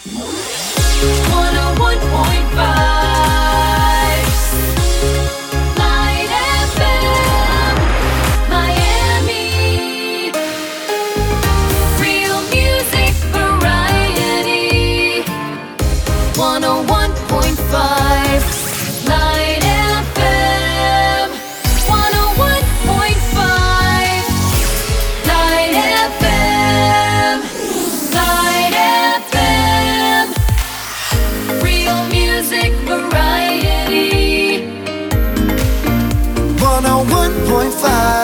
101.5 Light FM Miami. Real music variety. 101.5 Light FM. 101.5 Light FM. Light FM. Real music variety. 101.5